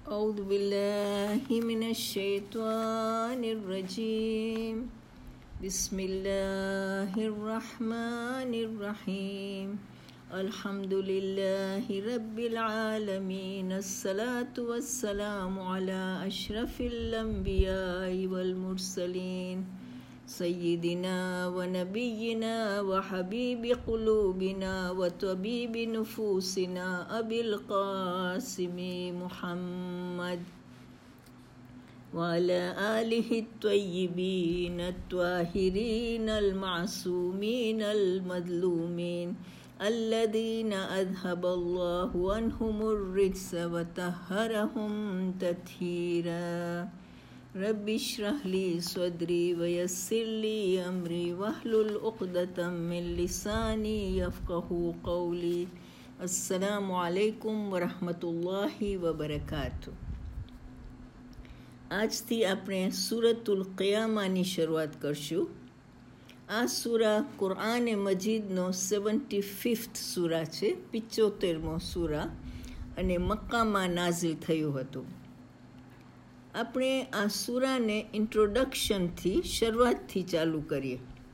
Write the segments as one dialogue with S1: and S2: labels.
S1: أعوذ بالله من الشيطان الرجيم بسم الله الرحمن الرحيم الحمد لله رب العالمين الصلاة والسلام على أشرف الأنبياء والمرسلين سيدنا ونبينا وحبيب قلوبنا وطبيب نفوسنا أبي القاسم محمد وعلى آله الطيبين الطاهرين المعصومين المظلومين الذين أذهب الله عنهم الرجس وطهرهم تطهيرا رب اشرح لي صدري ويسر لي أمري واحلل عقدة من لساني يفقهوا قولي السلام عليكم ورحمة الله وبركاته. આજથી આપણે સૂરતુલ क़િયામાની શરૂઆત કરશું. આ સૂરા કુરઆન મજીદનો 75th સૂરા છે, 75મો સૂરા, અને મક્કામાં નાઝિલ થયું હતું. આપણે આ સૂરાને ઇન્ટ્રોડક્શનથી શરૂઆતથી ચાલુ કરીએ.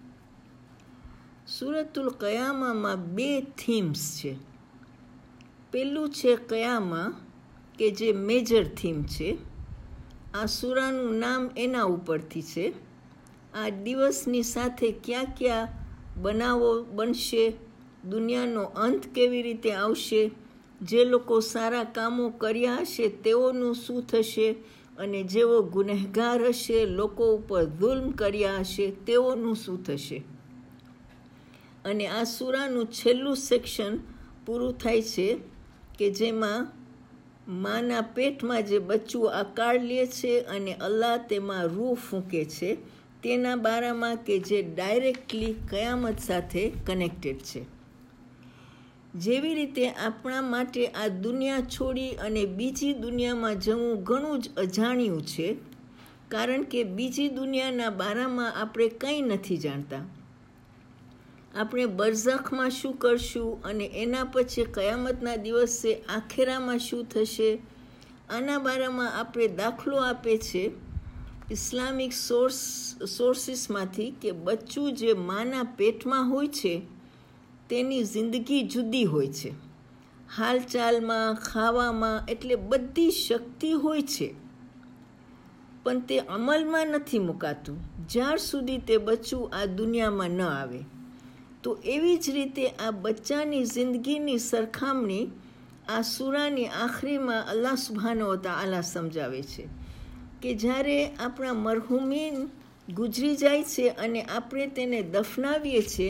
S1: સૂરતુલ क़િયામામાં 2 થીમ્સ છે. પહેલું છે क़િયામા, કે જે મેજર થીમ છે. આ સૂરાનું નામ એના ઉપરથી છે. આ દિવસની સાથે ક્યાં ક્યાં બનાવો બનશે, દુનિયાનો અંત કેવી રીતે આવશે, જે લોકો સારા કામો કર્યા હશે તેઓનું શું થશે, અને જેઓ ગુનેહગાર હશે, લોકો ઉપર જુલ્મ કર્યા હશે, તેઓનું શું થશે. અને આ સૂરાનું છેલ્લું સેક્શન પૂરું થાય છે કે જેમાં માના પેટમાં જે બચ્ચું આકાર લે છે અને અલ્લાહ તેમાં રૂહ ફૂંકે છે, તેના બારામાં, કે જે ડાયરેક્ટલી કયામત સાથે કનેક્ટેડ છે. જેવી રીતે આપણા માટે આ દુનિયા છોડી અને બીજી દુનિયામાં જવું ઘણું જ અજાણ્યું છે, કારણ કે બીજી દુનિયાના બારામાં આપણે કંઈ નથી જાણતા. આપણે બરઝખમાં શું કરશું અને એના પછી કયામતના દિવસે આખેરામાં શું થશે, આના બારામાં આપણે દાખલો આપે છે ઇસ્લામિક સોર્સિસમાંથી કે બચ્ચું જે માના પેટમાં હોય છે તેની જિંદગી જુદી હોય છે. હાલચાલમાં, ખાવામાં, એટલે બધી શક્તિ હોય છે, પણ તે અમલમાં નથી મુકાતું જ્યાર સુધી તે બચ્ચું આ દુનિયામાં ન આવે. તો એવી જ રીતે આ બચ્ચાની જિંદગીની સરખામણી આ સૂરાની આખરીમાં અલ્લાહ સુબ્હાનહુ વ તઆલા સમજાવે છે કે જ્યારે આપણા મરહુમીન ગુજરી જાય છે અને આપણે તેને દફનાવીએ છીએ,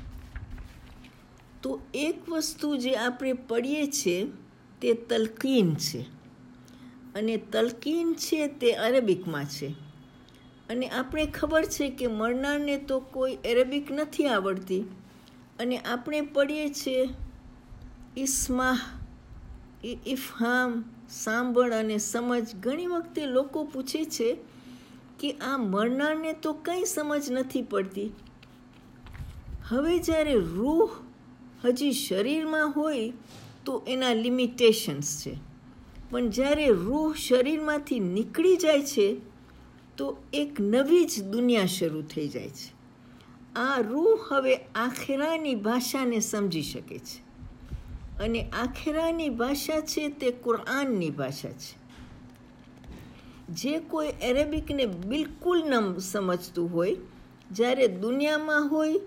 S1: તો એક વસ્તુ જે આપણે પડીએ છીએ તે તલકીન છે. અને તલકીન છે તે અરેબિકમાં છે. અને આપણે ખબર છે કે મરનારને તો કોઈ અરેબિક નથી આવડતી, અને આપણે પડીએ છીએ ઇસ્માહ, ઇફહામ, સાંભળ અને સમજ. ઘણી વખતે લોકો પૂછે છે કે આ મરનારને તો કંઈ સમજ નથી પડતી. હવે જ્યારે રૂહ હજી શરીરમાં હોય તો એના લિમિટેશન્સ છે, પણ જ્યારે રૂહ શરીરમાંથી નીકળી જાય છે તો એક નવી જ દુનિયા શરૂ થઈ જાય છે. આ રૂહ હવે આખેરાની ભાષાને સમજી શકે છે, અને આખેરાની ભાષા છે તે કુરઆનની ભાષા છે. જે કોઈ અરેબિકને બિલકુલ ન સમજતું હોય, જ્યારે દુનિયામાં હોય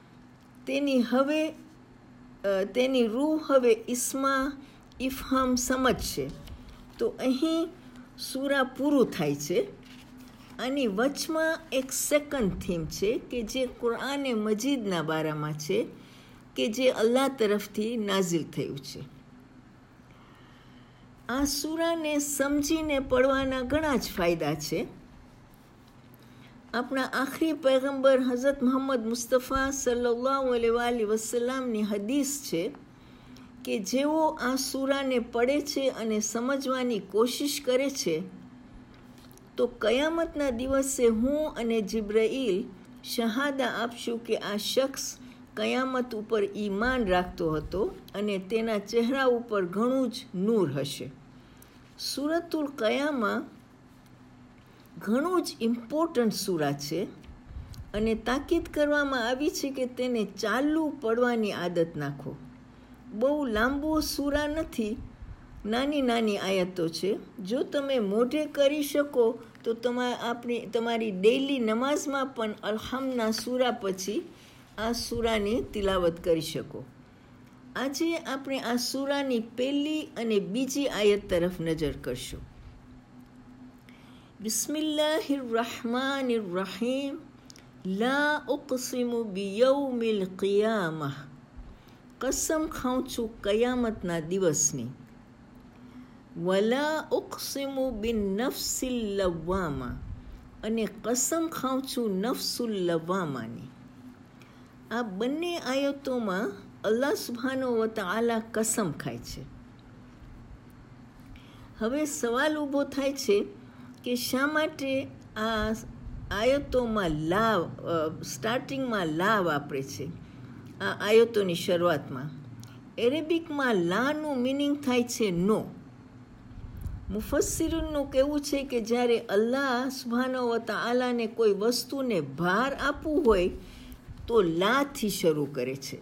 S1: તેની રૂહ હવે ઇસ્મા, ઇફહામ સમજશે. તો અહીં સૂરા પૂરું થાય છે. આની વચમાં એક સેકન્ડ થીમ છે કે જે કુરઆને મજીદના બારામાં છે, કે જે અલ્લાહ તરફથી નાઝિલ થયું છે. આ સૂરાને સમજીને પડવાના ઘણા જ ફાયદા છે. આપણા આખરી પૈગંબર હઝરત મુહમ્મદ મુસ્તફા સલ્લલ્લાહુ અલૈહિ વસલ્લમની હદીસ છે કે જેઓ આ સૂરાને પડે છે અને સમજવાની કોશિશ કરે છે, તો કયામતના દિવસે હું અને જિબ્રાઈલ શહાદા આપશું કે આ શખ્સ કયામત ઉપર ઈમાન રાખતો હતો અને તેના ચહેરા ઉપર ઘણું જ નૂર હશે. સૂરતુલ કયામા ઘણું જ ઇમ્પોર્ટન્ટ સૂરા છે અને તાકીદ કરવામાં આવી છે કે તેને ચાલુ પડવાની આદત નાખો. બહુ લાંબો સૂરા નથી, નાની નાની આયતો છે. જો તમે મોઢે કરી શકો તો તમારી ડેઇલી નમાઝમાં પણ અલ્હમના સૂરા પછી આ સૂરાની તિલાવત કરી શકો. આજે આપણે આ સૂરાની પહેલી અને બીજી આયત તરફ નજર કરશું. બિસ્મિલ્લાહિર રહમાનિર રહીમ. લા ઉક્સિમુ બિયૌમિલ કિયામહ. કસમ ખાઉં છું કયામતના દિવસની. વલા ઉક્સિમુ બિન નફસિલ લવ્વામા. અને કસમ ખાઉં છું નફસુલ લવ્વામાની. આ બંને આયતોમાં અલ્લાહ સુબ્હાનહુ વ તઆલા કસમ ખાય છે. હવે સવાલ ઊભો થાય છે કે શા માટે આ આયતોમાં સ્ટાર્ટિંગમાં લા વાપરે છે આ આયતોની શરૂઆતમાં? એરેબિકમાં લાનું મિનિંગ થાય છે નો. મુફસ્સિરોનું કહેવું છે કે જ્યારે અલ્લાહ સુબ્હાનહુ વ તઆલાને કોઈ વસ્તુને ભાર આપવું હોય તો લાથી શરૂ કરે છે.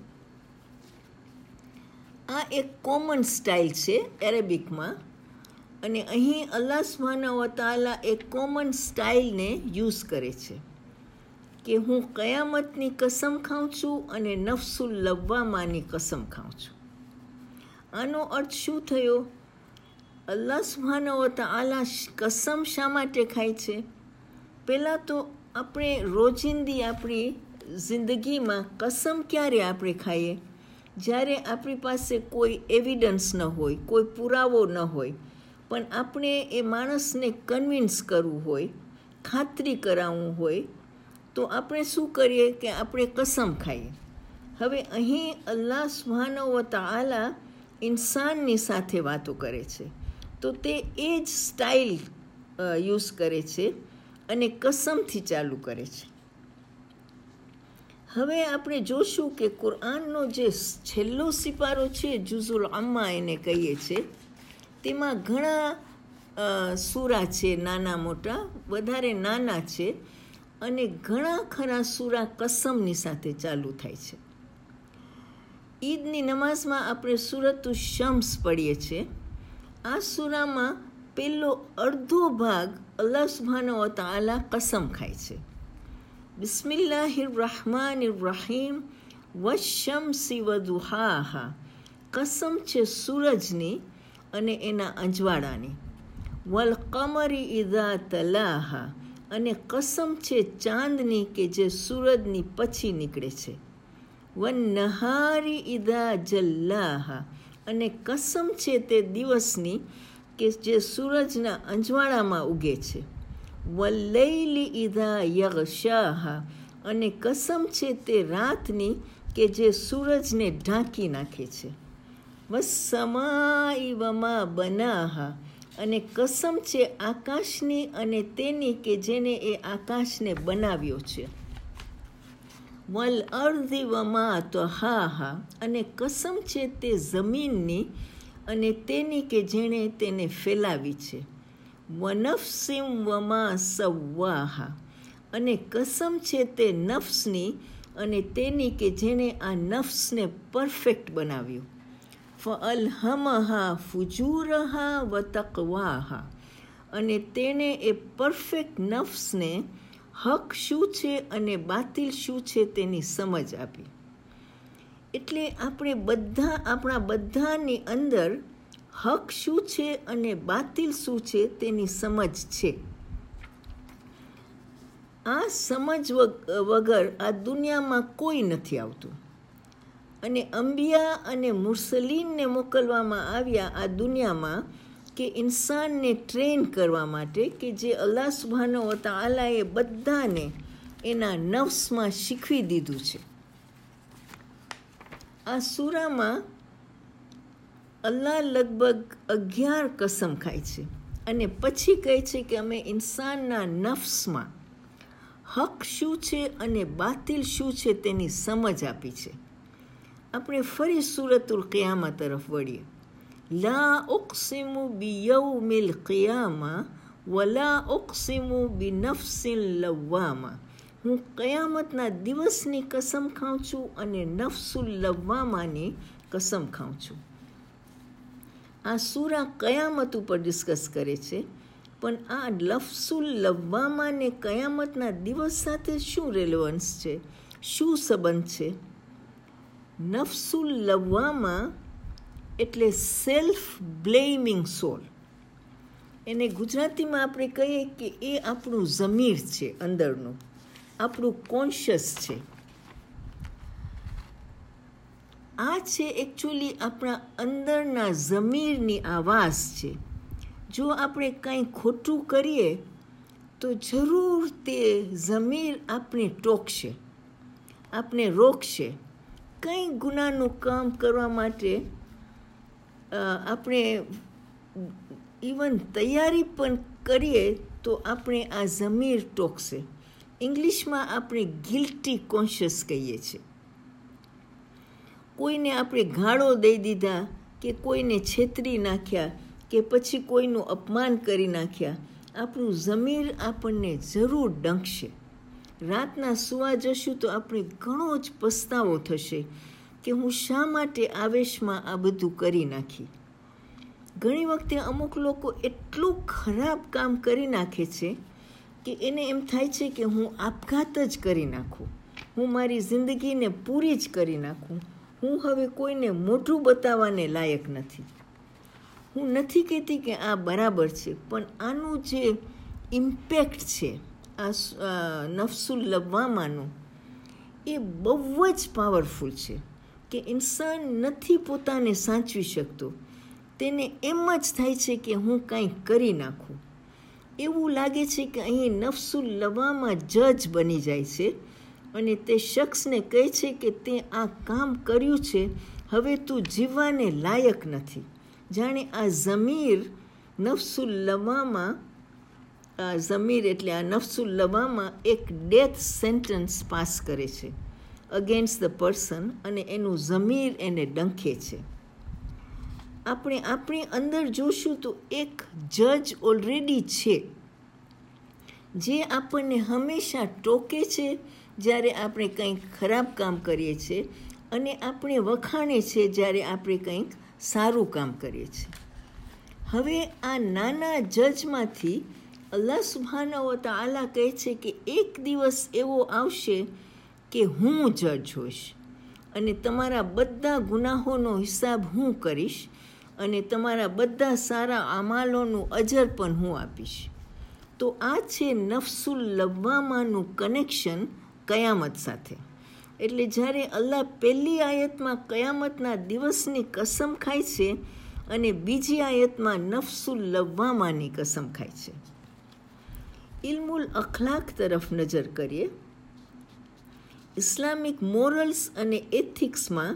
S1: આ એક કોમન સ્ટાઇલ છે એરેબિકમાં, અને અહીં અલ્લાહ સુબ્હાનહુ વ તઆલા એક કોમન સ્ટાઇલને યુઝ કરે છે કે હું કયામતની કસમ ખાઉં છું અને નફસુલ લવ્વામાની કસમ ખાઉં છું. આનો અર્થ શું થયો? અલ્લાહ સુબ્હાનહુ વ તઆલા કસમ શા માટે ખાય છે? પહેલાં તો આપણે રોજિંદી આપણી જિંદગીમાં કસમ ક્યારે આપણે ખાઈએ? જ્યારે આપણી પાસે કોઈ એવિડન્સ ન હોય, કોઈ પુરાવો ન હોય, પણ આપણે એ માણસને કન્વિન્સ કરવું હોય, ખાતરી કરાવવું હોય, તો આપણે શું કરીએ કે આપણે કસમ ખાઈએ. હવે અહીં અલ્લાહ સુબ્હાનહુ વ તઆલા ઇન્સાનની સાથે વાતો કરે છે, તો તે એ જ સ્ટાઇલ યુઝ કરે છે અને કસમથી ચાલુ કરે છે. હવે આપણે જોશું કે કુરઆનનો જે છેલ્લો સિપારો છે, જુઝુલ અમ્મા એને કહીએ છીએ, તેમાં ઘણા સૂરા છે, નાના મોટા, વધારે નાના છે, અને ઘણા ખરા સૂરા કસમની સાથે ચાલુ થાય છે. ઈદની નમાઝમાં આપણે સૂરતુ શમ્સ પઢીએ છીએ. આ સૂરામાં પહેલો અડધો ભાગ અલ્લાહ સુબ્હાનહુ વ તઆલા કસમ ખાય છે. બિસ્મિલ્લાહિર રહમાનિર રહીમ. વશ્શમ્સી વદુહાહા. કસમ છે સૂરજની અને એના અંજવાળાની. વલ કમરી ઇઝા તલાહા. અને કસમ છે ચાંદની કે જે સૂરજની પછી નીકળે છે. વન નહારી ઇઝા જલ્લાહા. અને કસમ છે તે દિવસની કે જે સૂરજના અંજવાળામાં ઉગે છે. વલ્લૈલી ઇઝા યગશાહા. અને કસમ છે તે રાતની કે જે સૂરજને ઢાંકી નાખે છે. વસ્સમાઈ વમા બનાહા. અને કસમ છે આકાશની અને તેની કે જેને એ આકાશને બનાવ્યો છે. વલ અર્ધિ વમા તહાહા. અને કસમ છે તે જમીનની અને તેની કે જેણે તેને ફેલાવી છે. વનફસિમ વમા સવ્વાહા. અને કસમ છે તે નફ્સની અને તેની કે જેણે આ નફ્સને પરફેક્ટ બનાવ્યું. ફઅલ્હમહા ફુજૂરહા વ તકવાહા. અને તેણે એ પરફેક્ટ નફ્સને હક શું છે અને બાતિલ શું છે તેની સમજ આપી. એટલે આપણા બધાની અંદર હક શું છે અને બાતિલ શું છે તેની સમજ છે. આ સમજ વગર આ દુનિયામાં કોઈ નથી આવતું. અને અંબિયા અને મુરસલીનને મોકલવામાં આવ્યા આ દુનિયામાં કે ઇન્સાનને ટ્રેન કરવા માટે, કે જે અલ્લાહ સુબ્હાનહુ વ તઆલાએ બધાને એના નફ્સમાં શીખવી દીધું છે. આ સૂરામાં અલ્લાહ લગભગ 11 કસમ ખાય છે અને પછી કહે છે કે અમે ઇન્સાનના નફ્સમાં હક શું છે અને બાતિલ શું છે તેની સમજ આપી છે. આપણે ફરી સૂરતુલ કિયામા તરફ વળીએ. લા ઉક્સિમુ બિયૌમિલ क़િયામા વલા ઉક્સિમુ બિનફ્સિલ લવ્વામા. હું કયામતના દિવસની કસમ ખાઉં છું અને નફ્સુલ લવ્વામાની કસમ ખાઉં છું. આ સૂરા કયામત ઉપર ડિસ્કસ કરે છે, પણ આ લફ્સુલ લવ્વામાને કયામતના દિવસ સાથે શું રેલેવન્સ છે, શું સંબંધ છે? નફ્સુલ લવ્વામા એટલે સેલ્ફ બ્લેમિંગ સોલ. એને ગુજરાતીમાં આપણે કહીએ કે એ આપણું ઝમીર છે, અંદરનું આપણું કોન્શિયસ છે. આ છે એકચ્યુઅલી આપણા અંદરના ઝમીરની આવાજ છે. જો આપણે કંઈ ખોટું કરીએ તો જરૂર તે ઝમીર આપણે ટોકશે, આપણે રોકશે. કંઈ ગુનાનું કામ કરવા માટે આપણે ઇવન તૈયારી પણ કરીએ તો આપણે આ ઝમીર ટોકશે. ઇંગ્લિશમાં આપણે ગિલ્ટી કોન્શિયસ કહીએ છીએ. કોઈને આપણે ગાળો દઈ દીધા કે કોઈને છેતરી નાખ્યા કે પછી કોઈનું અપમાન કરી નાખ્યા, આપણું ઝમીર આપણને જરૂર ડંખશે. રાતના સૂવા જશું તો આપણે ઘણો જ પસ્તાવો થશે કે હું શા માટે આવેશમાં આ બધું કરી નાખી. ઘણી વખતે અમુક લોકો એટલું ખરાબ કામ કરી નાખે છે કે એને એમ થાય છે કે હું આપઘાત જ કરી નાખું, હું મારી જિંદગીને પૂરી જ કરી નાખું, હું હવે કોઈને મોઢું બતાવવાને લાયક નથી. હું નથી કહેતી કે આ બરાબર છે, પણ આનું જે ઇમ્પેક્ટ છે આ નફ્સુલ લવ્વામાનું, એ બહુ જ પાવરફુલ છે કે ઇન્સાન નથી પોતાને સાચવી શકતો. તેને એમ જ થાય છે કે હું કંઈક કરી નાખું. એવું લાગે છે કે અહીં નફ્સુલ લવ્વામા જજ બની જાય છે અને તે શખ્સને કહે છે કે તે આ કામ કર્યું છે, હવે તું જીવવાને લાયક નથી. જાણે આ ઝમીર નફ્સુલ લવ્વામા, ઝમીર એટલે આ નફ્સુલ લવ્વામા એક ડેથ સેન્ટન્સ પાસ કરે છે અગેન્સ્ટ ધ પર્સન અને એનું ઝમીર એને ડંખે છે. આપણે આપણી અંદર જોશું તો એક જજ ઓલરેડી છે જે આપણને હંમેશા ટોકે છે જ્યારે આપણે કંઈક ખરાબ કામ કરીએ છીએ અને આપણે વખાણે છે જ્યારે આપણે કંઈક સારું કામ કરીએ છીએ. હવે આ નાના જજમાંથી અલ્લાહ સુબ્હાનહુ વ તઆલા કહે છે કે એક દિવસ એવો આવશે કે હું જજ હોઈશ અને તમારા બધા ગુનાહોનો હિસાબ હું કરીશ અને તમારા બધા સારા અમાલોનું અજર પણ હું આપીશ. તો આ છે નફ્સુલ લવ્વામાનું કનેક્શન કયામત સાથે. એટલે જ્યારે અલ્લાહ પહેલી આયતમાં કયામતના દિવસની કસમ ખાય છે અને બીજી આયતમાં નફ્સુલ લવ્વામાની કસમ ખાય છે. ઇલ્મુલ અખલાક તરફ નજર કરીએ. ઇસ્લામિક મોરલ્સ અને એથિક્સમાં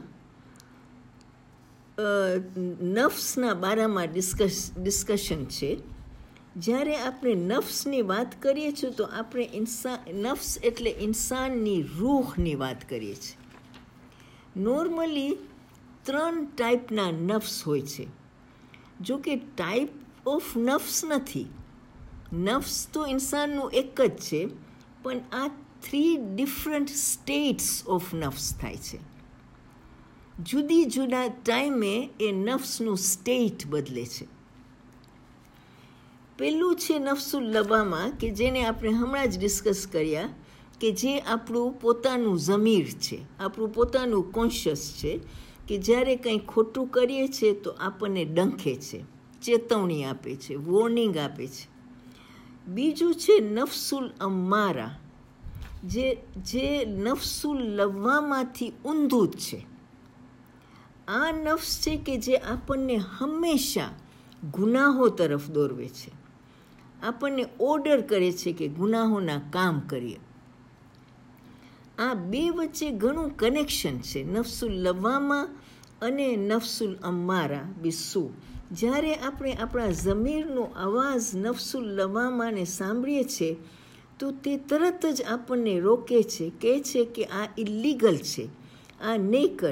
S1: નફ્સના બારામાં ડિસ્કશન છે. જ્યારે આપણે નફ્સની વાત કરીએ છીએ તો આપણે નફ્સ એટલે ઇન્સાનની રૂહની વાત કરીએ છીએ. નોર્મલી 3 ટાઈપના નફ્સ હોય છે. જો કે ટાઈપ ઓફ નફ્સ નથી, નફ્સ તો ઇન્સાનનું એક જ છે, પણ આ 3 ડિફરન્ટ સ્ટેટ્સ ઓફ નફ્સ થાય છે. જુદી જુદા ટાઈમે એ નફ્સનું સ્ટેટ બદલે છે. પહેલું છે નફ્સુલ લવ્વામા કે જેને આપણે હમણાં જ ડિસ્કસ કર્યા કે જે આપણું પોતાનું ઝમીર છે, આપણું પોતાનું કોન્શિયસ છે કે જ્યારે કંઈ ખોટું કરીએ છીએ તો આપણને ડંખે છે, ચેતવણી આપે છે, વોર્નિંગ આપે છે. બીજું છે નફ્સુલ અમ્મારા જે નફ્સુલ લવ્વામાથી ઊંધું જ છે. આ નફ્સ છે કે જે આપણને હંમેશા ગુનાહો તરફ દોરવે છે, આપણને ઓર્ડર કરે છે કે ગુનાહોના કામ કરીએ. આ બે વચ્ચે ઘણું કનેક્શન છે, નફ્સુલ લવ્વામા અને નફ્સુલ અમ્મારા બિસ્સુ. જ્યારે આપણે આપણા ઝમીરનો અવાજ નફ્સુલ લવ્વામાને સાંભળીએ છીએ તો તે તરત જ આપણને રોકે છે, કહે છે કે આ ઇલીગલ છે, આ નહીં કર,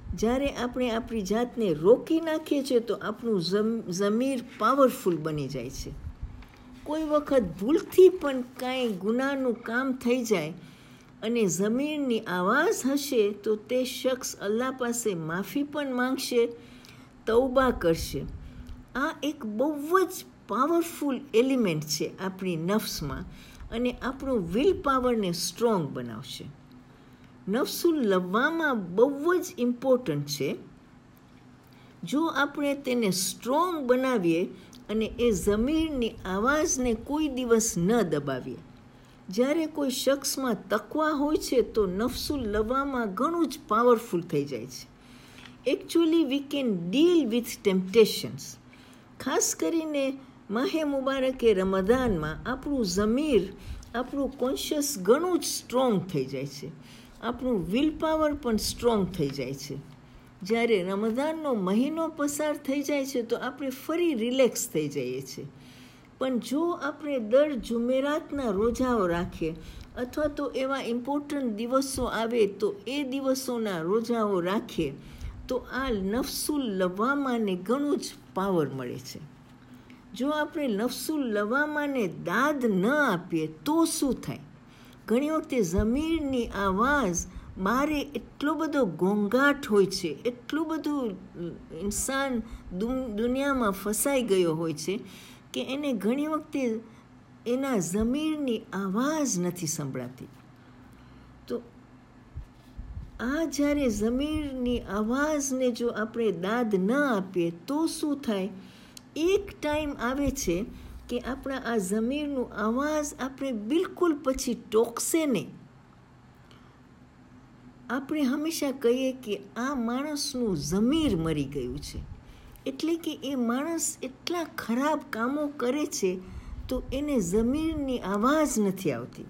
S1: જ્યારે આપણે આપણી જાતને રોકી નાખીએ છીએ તો આપણું ઝમીર પાવરફુલ બની જાય છે. કોઈ વખત ભૂલથી પણ કાંઈ ગુનાહનું કામ થઈ જાય અને ઝમીરની આવાજ હશે તો તે શખ્સ અલ્લાહ પાસે માફી પણ માંગશે, તૌબા કરશે. આ એક બહુ જ પાવરફુલ એલિમેન્ટ છે આપણી નફ્સમાં અને આપણું વિલ પાવરને સ્ટ્રોંગ બનાવશે. નફ્સુલ લવ્વામા બહુ જ ઇમ્પોર્ટન્ટ છે. જો આપણે તેને સ્ટ્રોંગ બનાવીએ અને એ ઝમીરની આવાજને કોઈ દિવસ ન દબાવીએ. જ્યારે કોઈ શખ્સમાં તકવા હોય છે તો નફ્સુલ લવ્વામા ઘણું જ પાવરફુલ થઈ જાય છે. Actually we can deal with temptations. ખાસ કરીને માહે મુબારકે રમદાનમાં આપણું ઝમીર, આપણું કોન્શિયસ ઘણું જ સ્ટ્રોંગ થઈ જાય છે. આપણું વિલ પાવર પણ સ્ટ્રોંગ થઈ જાય છે. જ્યારે રમદાનનો મહિનો પસાર થઈ જાય છે તો આપણે ફરી રિલેક્સ થઈ જઈએ છીએ. પણ જો આપણે દર જુમેરાતના રોજાઓ રાખીએ અથવા તો એવા ઇમ્પોર્ટન્ટ દિવસો આવે તો એ દિવસોના રોજાઓ રાખીએ તો આ નફ્સુલ લવ્વામાને ઘણું જ પાવર મળે છે. જો આપણે નફ્સુલ લવ્વામાને દાદ ન આપીએ તો શું થાય? ઘણી વખતે ઝમીરની આવાજ બારે એટલો બધો ઘોંઘાટ હોય છે, એટલું બધું ઇન્સાન દુનિયામાં ફસાઈ ગયો હોય છે કે એને ઘણી વખતે એના ઝમીરની આવાજ નથી સંભળાતી. તો આ જ્યારે ઝમીરની આવાજને જો આપણે દાદ ન આપીએ તો શું થાય? એક ટાઈમ આવે છે કે આપણા આ ઝમીરનું આવાજ આપણે બિલકુલ પછી ટોકશે નહીં. આપણે હંમેશા કહીએ કે આ માણસનું ઝમીર મરી ગયું છે, એટલે કે એ માણસ એટલા ખરાબ કામો કરે છે તો એને ઝમીરની આવાજ નથી આવતી.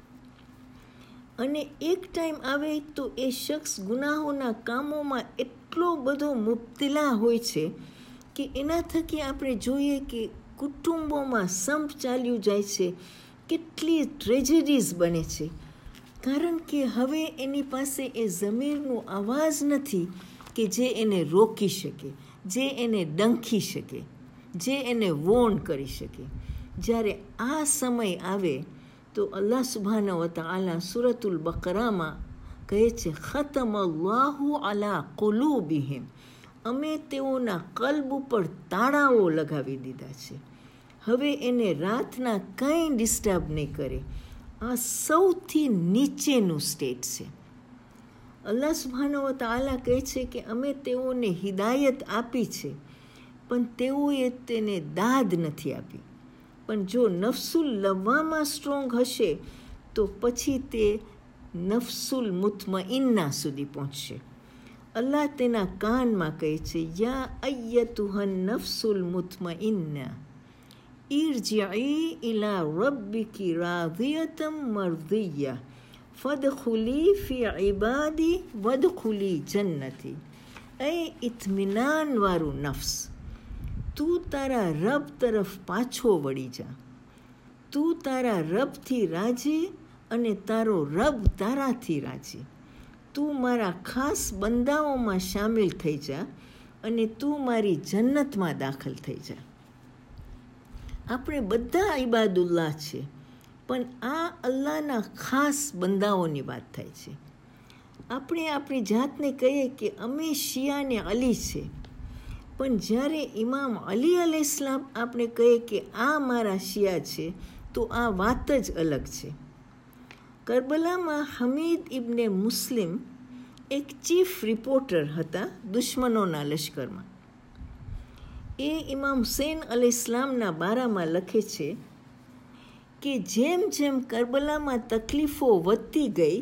S1: અને એક ટાઈમ આવે તો એ શખ્સ ગુનાહોના કામોમાં એટલો બધો મુબતલા હોય છે કે એના થકી આપણે જોઈએ કે કુટુંબોમાં સંપ ચાલ્યું જાય છે, કેટલી ટ્રેજેડીઝ બને છે. કારણ કે હવે એની પાસે એ ઝમીરનું આવાજ નથી કે જે એને રોકી શકે, જે એને ડંખી શકે, જે એને વોર્ન કરી શકે. જ્યારે આ સમય આવે તો અલ્લાહ સુબ્હાનહુ વ તઆલા સૂરતુલ બકરામાં કહે છે, ખતમ અલ્લાહુ અલા કુલૂબિહિમ, અમે તેઓના કલ્બ ઉપર તાળાઓ લગાવી દીધા છે. હવે એને રાતના કંઈ ડિસ્ટર્બ નહીં કરે. આ સૌથી નીચેનું સ્ટેટ છે. અલ્લાહ સુબ્હાનહુ વ તઆલા કહે છે કે અમે તેઓને હિદાયત આપી છે પણ તેઓએ તેને દાદ નથી આપી. પણ જો નફ્સુલ લવ્વામા સ્ટ્રોંગ હશે તો પછી તે નફ્સુલ મુતમઇન્ના સુધી પહોંચશે. અલ્લાહ તેના કાનમાં કહે છે, યા અય્યતુહન નફ્સુલ મુતમઇન્ના ઇરજીઈ ઇલા રબ્બિકી રાદિયતમ મરદિયા ફદખુલી ફી ઇબાદી વદખુલી જન્નતી. એ ઇત્મિનાનવાળું નફ્સ, તું તારા રબ તરફ પાછો વળી જા. તું તારા રબથી રાજી અને તારો રબ તારાથી રાજી. તું મારા ખાસ બંદાઓમાં સામેલ થઈ જા અને તું મારી જન્નતમાં દાખલ થઈ જા. આપણે બધા ઇબાદુલ્લાહ છે પણ આ અલ્લાહના ખાસ બંદાઓની વાત થાય છે. આપણે આપણી જાતને કહીએ કે અમે શિયાને અલી છે, પણ જ્યારે ઇમામ અલી અલૈહિસ્સલામ આપણે કહીએ કે આ મારા શિયા છે તો આ વાત જ અલગ છે. કરબલામાં હમીદ ઇબ્ને મુસ્લિમ એક ચીફ રિપોર્ટર હતા દુશ્મનોના લશ્કરમાં. એ ઇમામ હુસૈન અલૈહિસ્સલામના બારામાં લખે છે કે જેમ જેમ કરબલામાં તકલીફો વધતી ગઈ,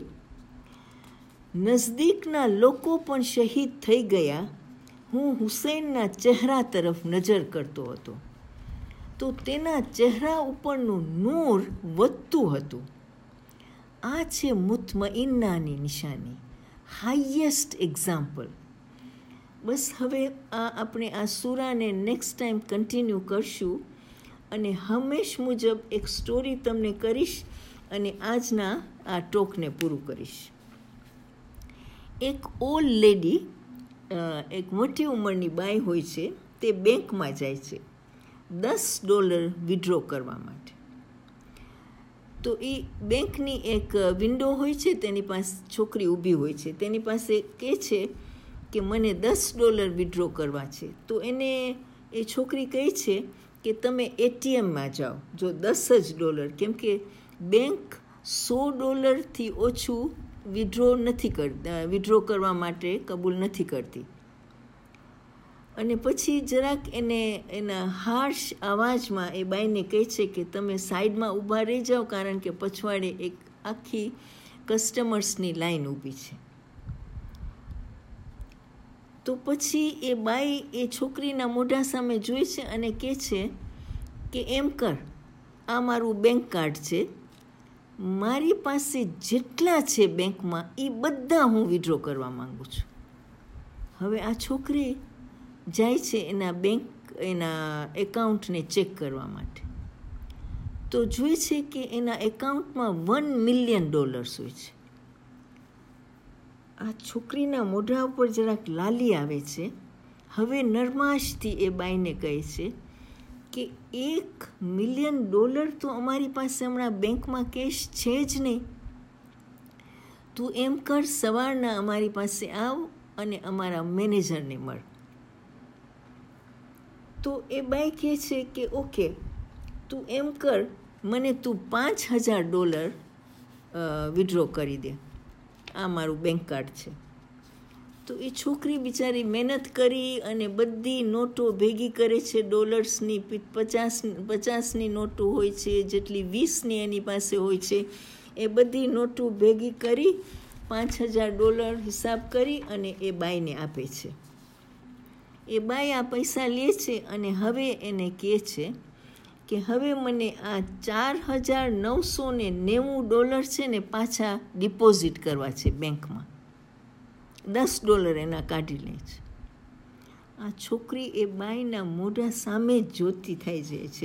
S1: નજદીકના લોકો પણ શહીદ થઈ ગયા, હું હુસૈનના ચહેરા તરફ નજર કરતો હતો તો તેના ચહેરા ઉપરનું નૂર વધતું હતું. આ છે મુતમઇન્નાની નિશાની, હાઈએસ્ટ એક્ઝામ્પલ. બસ હવે આપણે આ સૂરાને નેક્સ્ટ ટાઈમ કન્ટિન્યુ કરશું અને હંમેશ મુજબ એક સ્ટોરી તમને કરીશ અને આજના આ ટોકને પૂરું કરીશ. એક ઓલ્ડ લેડી એક મોટી ઉંમરની બાઈ હોય છે, તે બેંકમાં જાય છે $10 વિડ્રો કરવા માટે. તો એ બેંકની એક વિન્ડો હોય છે, તેની પાસે છોકરી ઊભી હોય છે, તેની પાસે કહે છે કે મને $10 વિડ્રો કરવા છે. તો એને એ છોકરી કહે છે કે તમે એટીએમમાં જાઓ, જો $10, કેમ કે બેંક $100થી ઓછું વિડ્રો કરવા માટે કબૂલ નથી કરતી. અને પછી જરાક એના હાર્શ અવાજમાં એ બાઈને કહે છે કે તમે સાઈડમાં ઊભા રહી જાઓ, કારણ કે પછવાડે એક આખી કસ્ટમર્સની લાઈન ઊભી છે. તો પછી એ બાઈ એ છોકરીના મોઢા સામે જોઈ છે અને કહે છે કે એમ કર, આ મારું બેંક કાર્ડ છે, મારી પાસે જેટલા છે બેંકમાં એ બધા હું વિડ્રો કરવા માંગુ છું. હવે આ છોકરી જાય છે એના એકાઉન્ટને ચેક કરવા માટે. તો જોઈ છે કે એના એકાઉન્ટમાં $1 મિલિયન હોય છે. આ છોકરીના મોઢા ઉપર જરાક લાલી આવે છે. હવે નરમાશથી એ બાઈને કહે છે કે $1 મિલિયન તો અમારી પાસે હમણાં બેંકમાં કેશ છે જ નહીં. તું એમ કર, સવારના અમારી પાસે આવ અને અમારા મેનેજરને મળ. તો એ બાઈ કહે છે કે ઓકે, તું એમ કર, મને તું $5,000 વિડ્રો કરી દે, આ મારું બેંક કાર્ડ છે. તો એ છોકરી બિચારી મહેનત કરી અને બધી નોટો ભેગી કરે છે. ડોલર્સની 50ની નોટો હોય છે, જેટલી 20ની એની પાસે હોય છે, એ બધી નોટો ભેગી કરી $5,000 હિસાબ કરી અને એ બાઈને આપે છે. એ બાઈ આ પૈસા લે છે અને હવે એને કહે છે કે હવે મને આ $4,990 છે ને પાછા ડિપોઝિટ કરવા છે બેંકમાં. $10 એના કાઢી લે છે. આ છોકરી એ બાઈના મોઢા સામે જ જોતી થઈ જાય છે.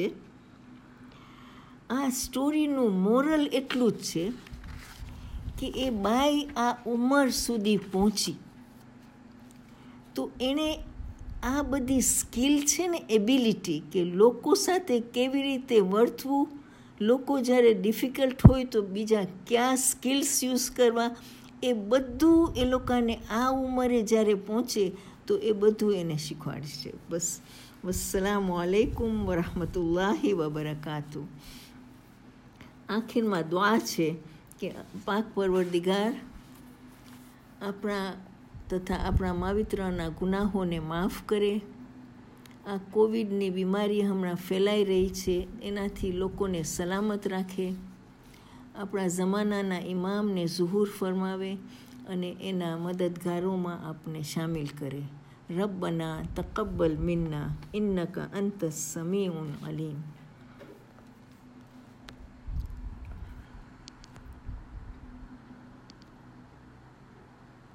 S1: આ સ્ટોરીનું મોરલ એટલું જ છે કે એ બાઈ આ ઉંમર સુધી પહોંચી તો એણે આ બધી સ્કિલ છે ને, એબિલિટી, કે લોકો સાથે કેવી રીતે વર્તવું, લોકો જ્યારે ડિફિકલ્ટ હોય તો બીજા કયા સ્કિલ્સ યુઝ કરવા, એ બધું એ લોકોને આ ઉંમરે જ્યારે પહોંચે તો એ બધું એને શીખવાડે છે. બસ. વસ્સલામુ અલૈકુમ વરહમતુલ્લાહિ વબરકાતુ. આખીરમાં દુઆ છે કે પાક પરવરદિગાર આપણા માવિત્રના ગુનાહોને માફ કરે. આ કોવિડની બીમારી હમણાં ફેલાઈ રહી છે, એનાથી લોકોને સલામત રાખે. આપણા જમાનાના ઇમામને ઝુહૂર ફરમાવે અને એના મદદગારોમાં આપને શામિલ કરે. રબ્બના તકબ્બલ મિન્ના ઇન્નકા અંતસ સમીઉન અલીમ.